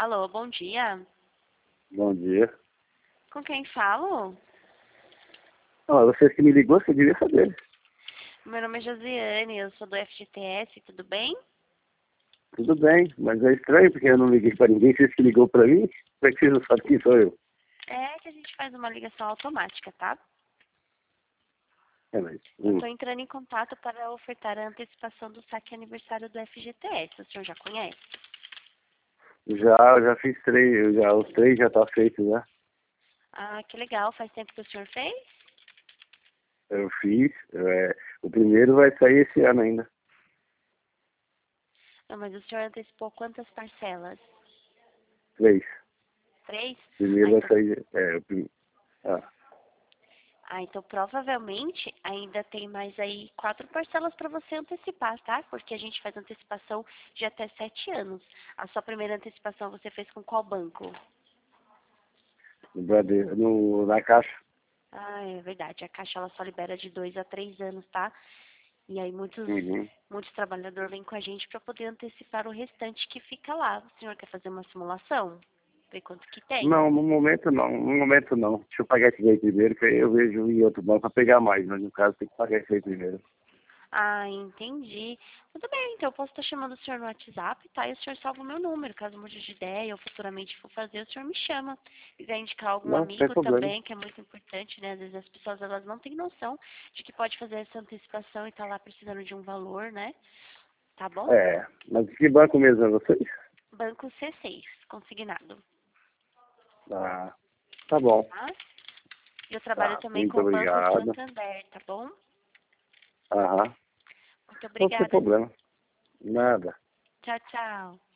Alô, bom dia. Bom dia. Com quem falo? Você que me ligou, você devia saber. Meu nome é Josiane, eu sou do FGTS, tudo bem? Tudo bem, mas é estranho porque eu não liguei para ninguém. Vocês que ligou para mim, como é que vocês não sabem quem sou eu? É que a gente faz uma ligação automática, tá? É, mas, Eu estou entrando em contato para ofertar a antecipação do saque aniversário do FGTS. O senhor já conhece? já fiz três, os três já tá feito, né? Ah, que legal. Faz tempo que o senhor fez? Eu fiz, o primeiro vai sair esse ano ainda. Não, mas o senhor antecipou quantas parcelas? Três. Três? O primeiro Ah, vai então, sair, então provavelmente ainda tem mais aí 4 parcelas para você antecipar, tá? Porque a gente faz antecipação de até 7 anos. A sua primeira antecipação você fez com qual banco? na caixa. Ah, é verdade. A Caixa ela só libera de 2 a 3 anos, tá? E aí Uhum. muitos trabalhadores vêm com a gente para poder antecipar o restante que fica lá. O senhor quer fazer uma simulação? Ver quanto que tem? Não, no momento não, no momento não. Deixa eu pagar esse aí primeiro, que aí eu vejo em outro banco para pegar mais, mas no caso tem que pagar esse aí primeiro. Ah, entendi. Tudo bem, então eu posso estar chamando o senhor no WhatsApp, tá? E o senhor salva o meu número. Caso mude de ideia ou futuramente for fazer, o senhor me chama. Se quiser indicar algum Não, sem amigo problema. também, que é muito importante, né? Às vezes as pessoas elas não têm noção de que pode fazer essa antecipação e tá lá precisando de um valor, né? Tá bom? Mas que banco mesmo é vocês? Banco C6, consignado. Ah, tá bom. Tá? E eu trabalho Tá, também muito com o Banco obrigado. Santander, tá bom? Aham. Muito Não tem obrigada. problema. Nada. Tchau, tchau.